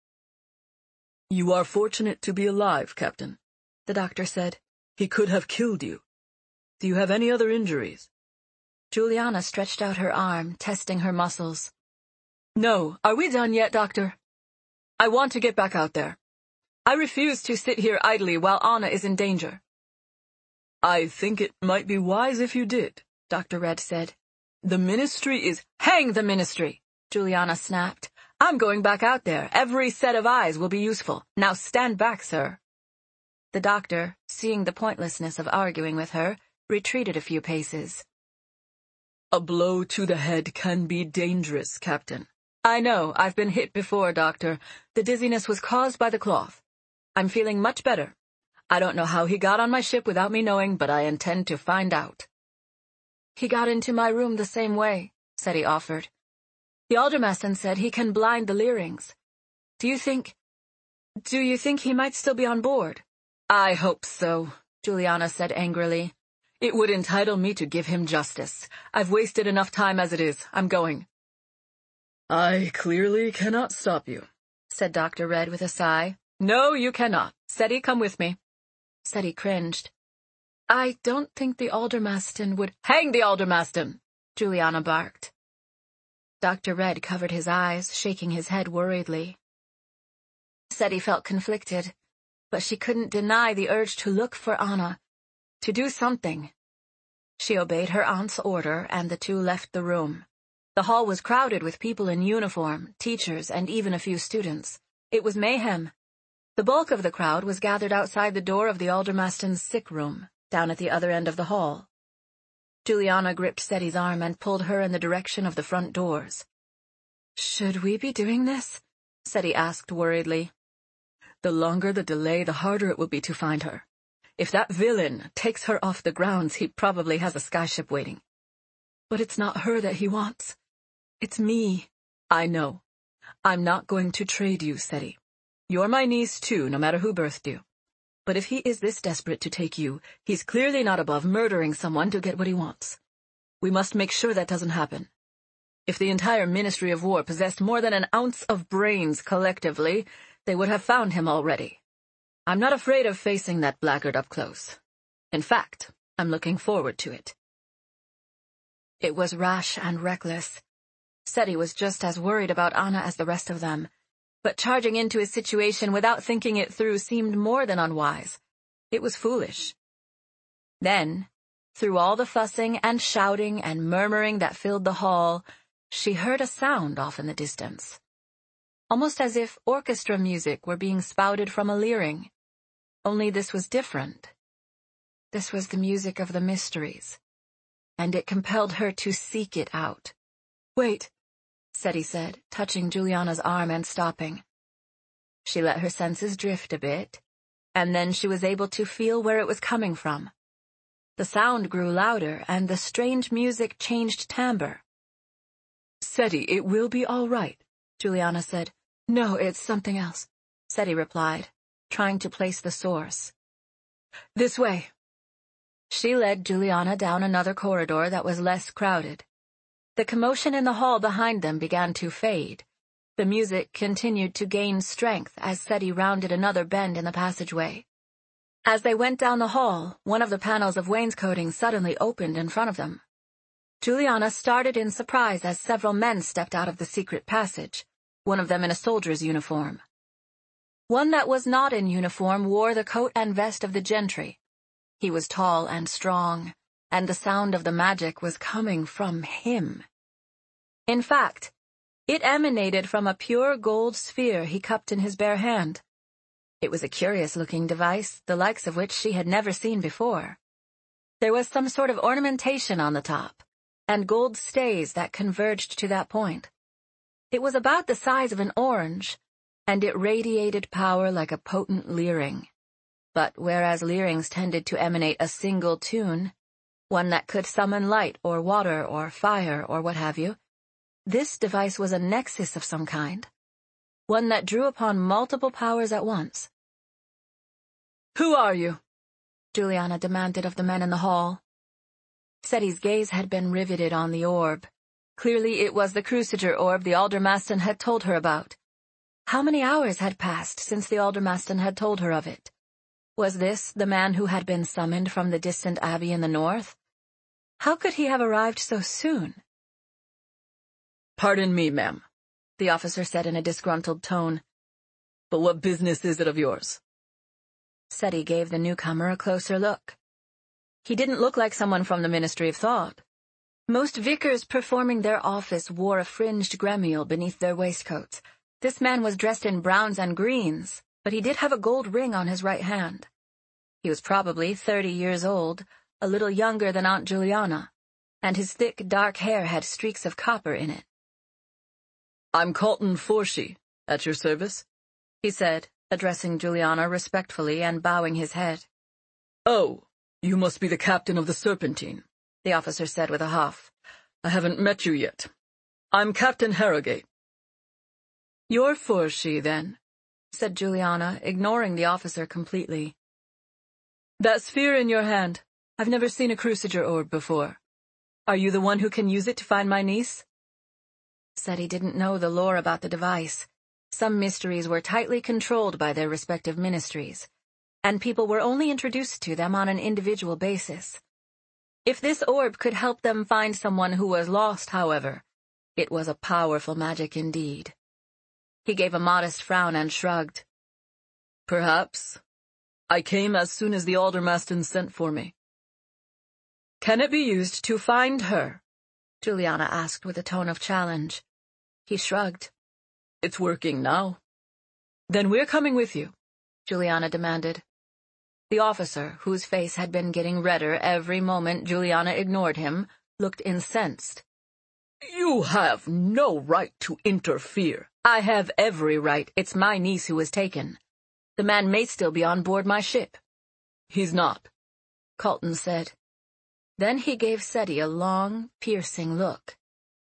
"You are fortunate to be alive, Captain," the doctor said. "He could have killed you. Do you have any other injuries?" Juliana stretched out her arm, testing her muscles. "No. Are we done yet, doctor? I want to get back out there. I refuse to sit here idly while Anna is in danger." "I think it might be wise if you did," Doctor Red said. "The ministry is—" "Hang the ministry!" Juliana snapped. "I'm going back out there. Every set of eyes will be useful. Now stand back, sir." The doctor, seeing the pointlessness of arguing with her, retreated a few paces. "A blow to the head can be dangerous, Captain." "I know. I've been hit before, Doctor. The dizziness was caused by the cloth. I'm feeling much better. I don't know how he got on my ship without me knowing, but I intend to find out." "He got into my room the same way," Seti offered. "The aldermaston said he can blind the Leerings. Do you think... do you think he might still be on board?" "I hope so," Juliana said angrily. "It would entitle me to give him justice. I've wasted enough time as it is. I'm going." "I clearly cannot stop you," said Doctor Red with a sigh. "No, you cannot. Seti, come with me." Seti cringed. "I don't think the aldermaston would—" "Hang the aldermaston!" Juliana barked. Doctor Red covered his eyes, shaking his head worriedly. Seti felt conflicted, but she couldn't deny the urge to look for Anna, to do something. She obeyed her aunt's order, and the two left the room. The hall was crowded with people in uniform, teachers, and even a few students. It was mayhem. The bulk of the crowd was gathered outside the door of the aldermaston's sick room, down at the other end of the hall. Juliana gripped Seti's arm and pulled her in the direction of the front doors. "Should we be doing this?" Seti asked worriedly. "The longer the delay, the harder it will be to find her. If that villain takes her off the grounds, he probably has a skyship waiting." "But it's not her that he wants. It's me." "I know. I'm not going to trade you, Seti. You're my niece, too, no matter who birthed you. But if he is this desperate to take you, he's clearly not above murdering someone to get what he wants. We must make sure that doesn't happen. If the entire Ministry of War possessed more than an ounce of brains collectively, they would have found him already. I'm not afraid of facing that blackguard up close. In fact, I'm looking forward to it." It was rash and reckless. Seti was just as worried about Anna as the rest of them, but charging into a situation without thinking it through seemed more than unwise. It was foolish. Then, through all the fussing and shouting and murmuring that filled the hall, she heard a sound off in the distance. almost as if orchestra music were being spouted from a leering. Only this was different. This was the music of the mysteries, and it compelled her to seek it out. "Wait," Seti said, touching Juliana's arm and stopping. She let her senses drift a bit, and then she was able to feel where it was coming from. The sound grew louder, and the strange music changed timbre. "Seti, it will be all right," Juliana said. "No, it's something else," Seti replied, trying to place the source. "This way." She led Juliana down another corridor that was less crowded. The commotion in the hall behind them began to fade. The music continued to gain strength as Seti rounded another bend in the passageway. As they went down the hall, one of the panels of wainscoting suddenly opened in front of them. Juliana started in surprise as several men stepped out of the secret passage, one of them in a soldier's uniform. One that was not in uniform wore the coat and vest of the gentry. He was tall and strong, and the sound of the magic was coming from him. In fact, it emanated from a pure gold sphere he cupped in his bare hand. It was a curious-looking device, the likes of which she had never seen before. There was some sort of ornamentation on the top, and gold stays that converged to that point. It was about the size of an orange, and it radiated power like a potent leering. But whereas leerings tended to emanate a single tune, one that could summon light or water or fire or what have you, this device was a nexus of some kind, one that drew upon multiple powers at once. "Who are you?" Juliana demanded of the men in the hall. Seti's gaze had been riveted on the orb. Clearly it was the Cruciger orb the Aldermaston had told her about. How many hours had passed since the Aldermaston had told her of it? Was this the man who had been summoned from the distant abbey in the north? How could he have arrived so soon? "Pardon me, ma'am," the officer said in a disgruntled tone. "But what business is it of yours?" Seti gave the newcomer a closer look. He didn't look like someone from the Ministry of Thought. Most vicars performing their office wore a fringed gremille beneath their waistcoats. This man was dressed in browns and greens, but he did have a gold ring on his right hand. He was probably thirty years old, a little younger than Aunt Juliana, and his thick, dark hair had streaks of copper in it. "I'm Colton Forshee, at your service," he said, addressing Juliana respectfully and bowing his head. "Oh, you must be the captain of the Serpentine," the officer said with a huff. "I haven't met you yet. I'm Captain Harrogate." "You're Forshee, then," said Juliana, ignoring the officer completely. "That sphere in your hand, I've never seen a Cruciger orb before. Are you the one who can use it to find my niece?" Seti didn't know the lore about the device. Some mysteries were tightly controlled by their respective ministries, and people were only introduced to them on an individual basis. If this orb could help them find someone who was lost, however, it was a powerful magic indeed. He gave a modest frown and shrugged. "Perhaps. I came as soon as the Aldermaston sent for me." "Can it be used to find her?" Juliana asked with a tone of challenge. He shrugged. "It's working now." "Then we're coming with you," Juliana demanded. The officer, whose face had been getting redder every moment Juliana ignored him, looked incensed. "You have no right to interfere." "I have every right. It's my niece who was taken. The man may still be on board my ship." "He's not," Colton said. Then he gave Seti a long, piercing look.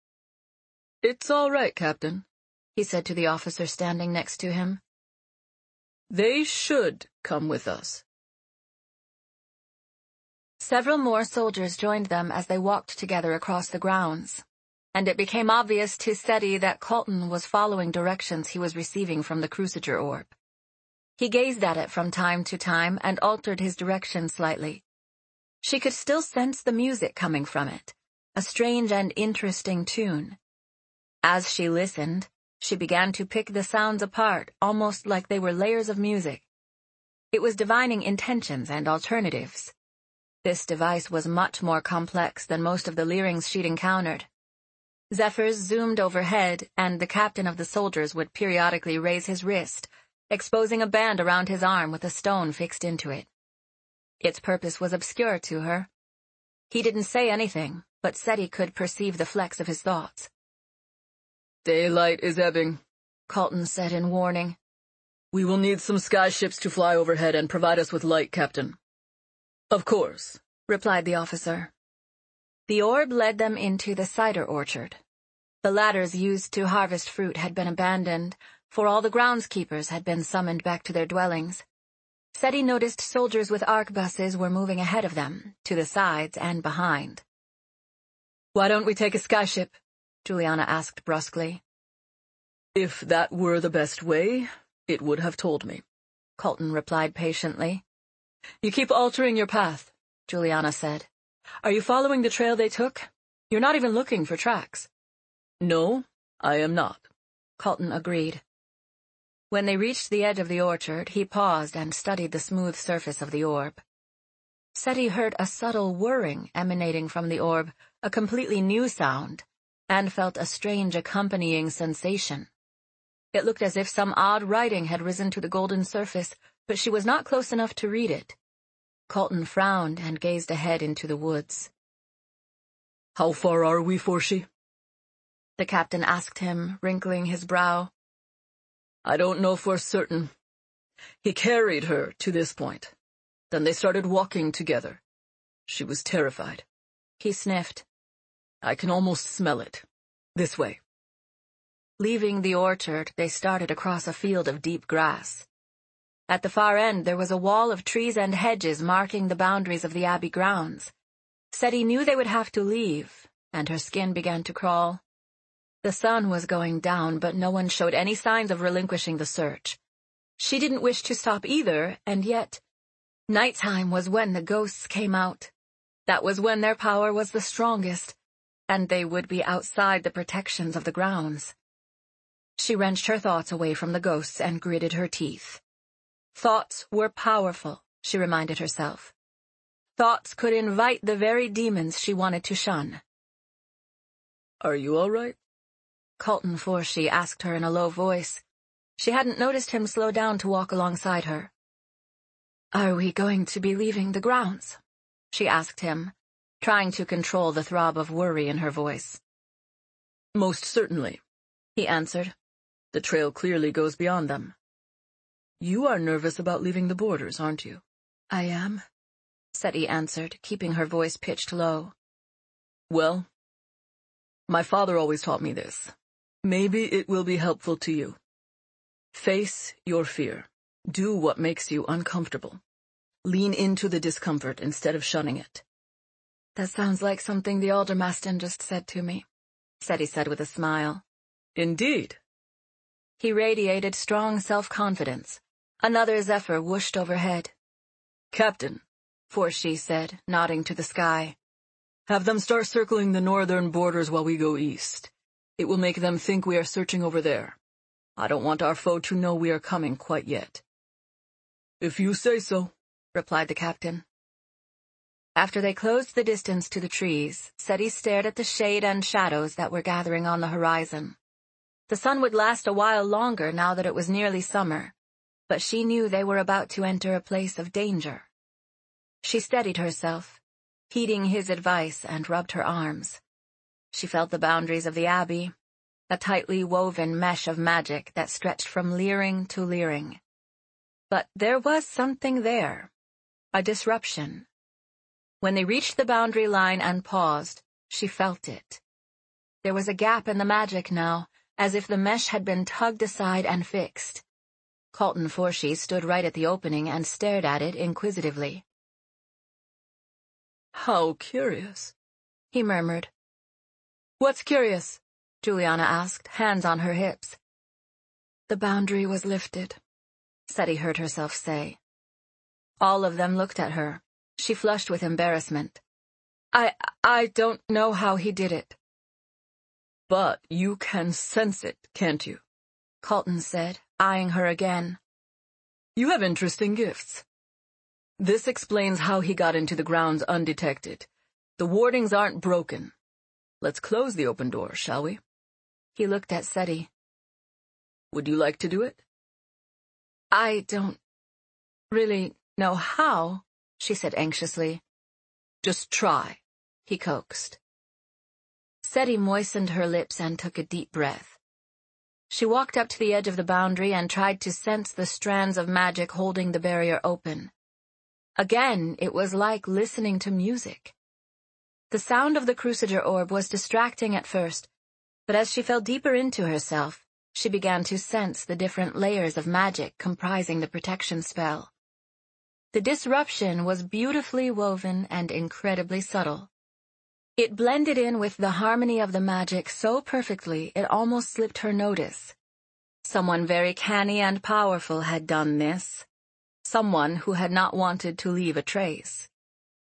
"It's all right, Captain," he said to the officer standing next to him. "They should come with us." Several more soldiers joined them as they walked together across the grounds, and it became obvious to Seti that Colton was following directions he was receiving from the Cruciger orb. He gazed at it from time to time and altered his direction slightly. She could still sense the music coming from it, a strange and interesting tune. As she listened, she began to pick the sounds apart, almost like they were layers of music. It was divining intentions and alternatives. This device was much more complex than most of the leerings she'd encountered. Zephyrs zoomed overhead, and the captain of the soldiers would periodically raise his wrist, exposing a band around his arm with a stone fixed into it. Its purpose was obscure to her. He didn't say anything, but Seti could perceive the flecks of his thoughts. "Daylight is ebbing," Colton said in warning. "We will need some sky ships to fly overhead and provide us with light, Captain." "Of course," replied the officer. The orb led them into the cider orchard. The ladders used to harvest fruit had been abandoned, for all the groundskeepers had been summoned back to their dwellings. Seti noticed soldiers with arquebuses were moving ahead of them, to the sides and behind. "Why don't we take a skyship?" Juliana asked brusquely. "If that were the best way, it would have told me," Colton replied patiently. "You keep altering your path," Juliana said. "Are you following the trail they took? You're not even looking for tracks." "No, I am not," Colton agreed. When they reached the edge of the orchard, he paused and studied the smooth surface of the orb. Seti heard a subtle whirring emanating from the orb, a completely new sound, and felt a strange accompanying sensation. It looked as if some odd writing had risen to the golden surface, but she was not close enough to read it. Colton frowned and gazed ahead into the woods. "How far are we, Forshi?" the captain asked him, wrinkling his brow. "I don't know for certain. He carried her to this point. Then they started walking together. She was terrified." He sniffed. "I can almost smell it. This way." Leaving the orchard, they started across a field of deep grass. At the far end there was a wall of trees and hedges marking the boundaries of the Abbey grounds. Seti knew they would have to leave, and her skin began to crawl. The sun was going down, but no one showed any signs of relinquishing the search. She didn't wish to stop either, and yet, nighttime was when the ghosts came out. That was when their power was the strongest, and they would be outside the protections of the grounds. She wrenched her thoughts away from the ghosts and gritted her teeth. Thoughts were powerful, she reminded herself. Thoughts could invite the very demons she wanted to shun. "Are you all right?" Colton Forshi asked her in a low voice. She hadn't noticed him slow down to walk alongside her. "Are we going to be leaving the grounds?" she asked him, trying to control the throb of worry in her voice. "Most certainly," he answered. "The trail clearly goes beyond them. You are nervous about leaving the borders, aren't you?" "I am," Seti answered, keeping her voice pitched low. "Well, my father always taught me this. Maybe it will be helpful to you. Face your fear. Do what makes you uncomfortable. Lean into the discomfort instead of shunning it." "That sounds like something the Aldermaston just said to me," Seti said with a smile. "Indeed." He radiated strong self-confidence. Another zephyr whooshed overhead. "Captain," Forshi said, nodding to the sky. "Have them start circling the northern borders while we go east. It will make them think we are searching over there. I don't want our foe to know we are coming quite yet." "If you say so," replied the captain. After they closed the distance to the trees, Seti stared at the shade and shadows that were gathering on the horizon. The sun would last a while longer now that it was nearly summer, but she knew they were about to enter a place of danger. She steadied herself, heeding his advice, and rubbed her arms. She felt the boundaries of the Abbey, a tightly woven mesh of magic that stretched from leering to leering. But there was something there, a disruption. When they reached the boundary line and paused, she felt it. There was a gap in the magic now, as if the mesh had been tugged aside and fixed. Colton Forshi stood right at the opening and stared at it inquisitively. "How curious," he murmured. "What's curious?" Juliana asked, hands on her hips. "The boundary was lifted," Seti heard herself say. All of them looked at her. She flushed with embarrassment. I, I don't know how he did it." "But you can sense it, can't you?" Colton said, eyeing her again. "You have interesting gifts. This explains how he got into the grounds undetected. The wardings aren't broken. Let's close the open door, shall we? He looked at Seti. Would you like to do it? I don't really know how, she said anxiously. Just try, he coaxed. Seti moistened her lips and took a deep breath. She walked up to the edge of the boundary and tried to sense the strands of magic holding the barrier open. Again, it was like listening to music. The sound of the Crusader orb was distracting at first, but as she fell deeper into herself, she began to sense the different layers of magic comprising the protection spell. The disruption was beautifully woven and incredibly subtle. It blended in with the harmony of the magic so perfectly it almost slipped her notice. Someone very canny and powerful had done this. Someone who had not wanted to leave a trace.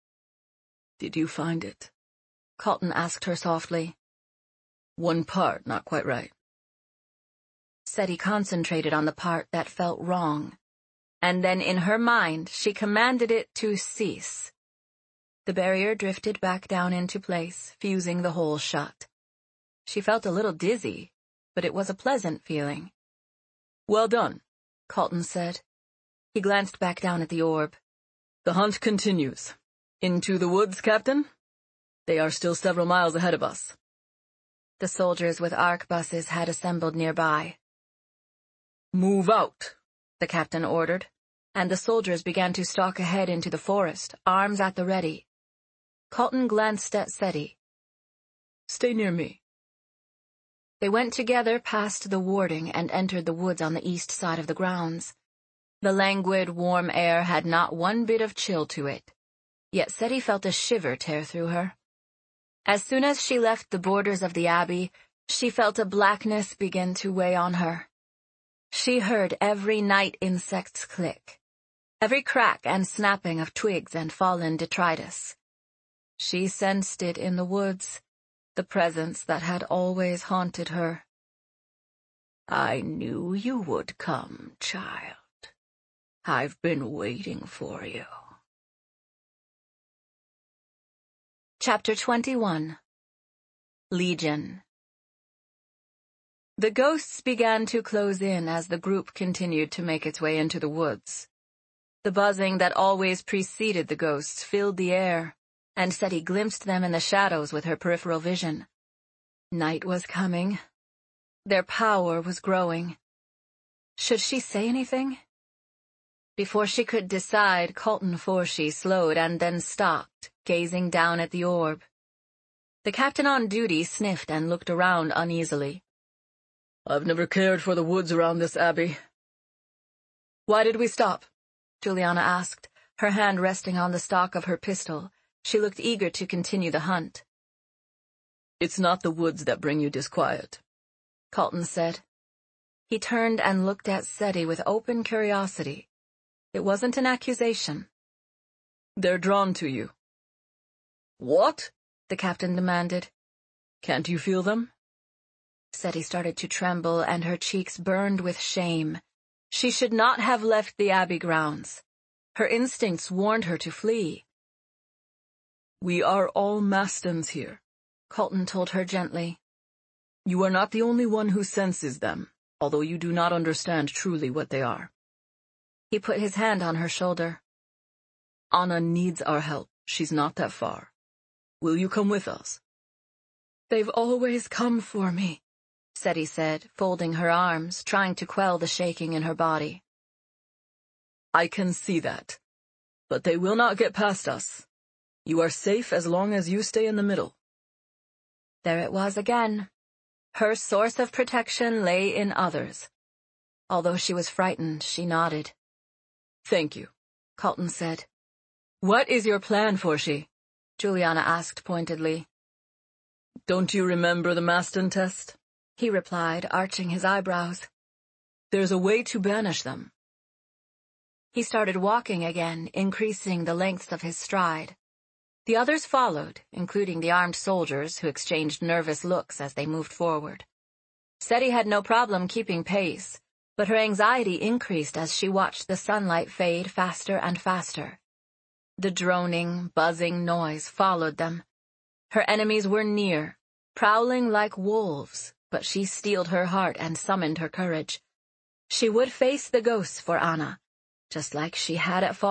Did you find it? Colton asked her softly. One part not quite right. Seti concentrated on the part that felt wrong, and then in her mind she commanded it to cease. The barrier drifted back down into place, fusing the hole shut. She felt a little dizzy, but it was a pleasant feeling. Well done, Colton said. He glanced back down at the orb. The hunt continues. Into the woods, Captain? They are still several miles ahead of us. The soldiers with arquebuses had assembled nearby. Move out, the captain ordered, and the soldiers began to stalk ahead into the forest, arms at the ready. Colton glanced at Seti. Stay near me. They went together past the warding and entered the woods on the east side of the grounds. The languid, warm air had not one bit of chill to it, yet Seti felt a shiver tear through her. As soon as she left the borders of the abbey, she felt a blackness begin to weigh on her. She heard every night insect's click, every crack and snapping of twigs and fallen detritus. She sensed it in the woods, the presence that had always haunted her. I knew you would come, child. I've been waiting for you. Chapter twenty-one. Legion. The ghosts began to close in as the group continued to make its way into the woods. The buzzing that always preceded the ghosts filled the air, and Seti glimpsed them in the shadows with her peripheral vision. Night was coming. Their power was growing. Should she say anything? Before she could decide, Colton Forshee slowed and then stopped, gazing down at the orb. The captain on duty sniffed and looked around uneasily. I've never cared for the woods around this abbey. Why did we stop? Juliana asked, her hand resting on the stock of her pistol. She looked eager to continue the hunt. It's not the woods that bring you disquiet, Colton said. He turned and looked at Seti with open curiosity. It wasn't an accusation. They're drawn to you. What? The captain demanded. Can't you feel them? Seti started to tremble and her cheeks burned with shame. She should not have left the abbey grounds. Her instincts warned her to flee. We are all Mastons here, Colton told her gently. You are not the only one who senses them, although you do not understand truly what they are. He put his hand on her shoulder. Anna needs our help. She's not that far. Will you come with us? They've always come for me, Seti said, folding her arms, trying to quell the shaking in her body. I can see that. But they will not get past us. You are safe as long as you stay in the middle. There it was again. Her source of protection lay in others. Although she was frightened, she nodded. Thank you, Colton said. What is your plan, Forshee? Juliana asked pointedly. Don't you remember the Maston test? He replied, arching his eyebrows. There's a way to banish them. He started walking again, increasing the length of his stride. The others followed, including the armed soldiers who exchanged nervous looks as they moved forward. Seti had no problem keeping pace, but her anxiety increased as she watched the sunlight fade faster and faster. The droning, buzzing noise followed them. Her enemies were near, prowling like wolves, but she steeled her heart and summoned her courage. She would face the ghosts for Anna, just like she had at